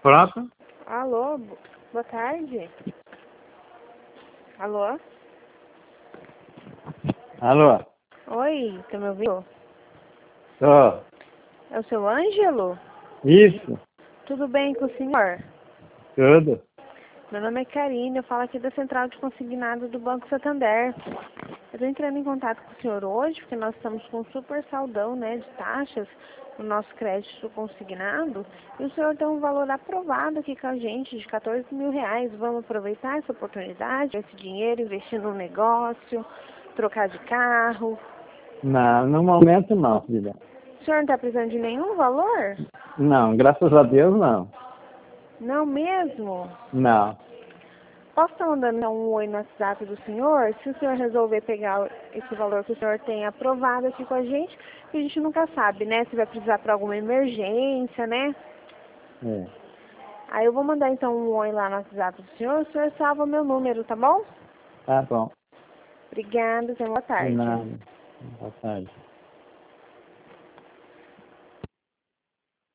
Pronto? Alô, boa tarde. Alô? Alô? Oi, tá me ouvindo? Tô. É o seu Ângelo? Isso? Tudo bem com o senhor? Tudo? Meu nome é Karine, eu falo aqui da Central de Consignado do Banco Santander. Eu estou entrando em contato com o senhor hoje, porque nós estamos com um super saldão, né, de taxas no nosso crédito consignado, e o senhor tem um valor aprovado aqui com a gente, de R$ 14.000. Vamos aproveitar essa oportunidade, esse dinheiro, investir no negócio, trocar de carro. Não, no momento não, filha. O senhor não está precisando de nenhum valor? Não, graças a Deus não. Não mesmo? Não. Posso estar mandando um oi no WhatsApp do senhor? Se o senhor resolver pegar esse valor que o senhor tem aprovado aqui com a gente nunca sabe, né? Se vai precisar para alguma emergência, né? É. Aí eu vou mandar então um oi lá no WhatsApp do senhor, o senhor salva meu número, tá bom? Tá bom. Obrigada, tenha uma boa De tarde. nada. Boa tarde.